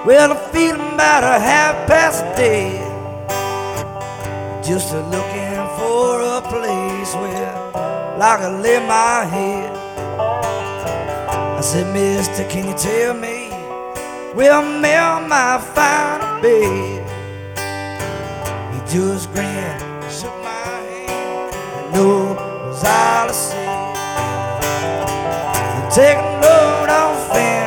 Well, I'm feeling about a half past dead, just looking for a place where I can lay my head. I said, mister, can you tell me where Mel might find a bed? He just grinned, shook my hand, and no was all I said. Take a load off and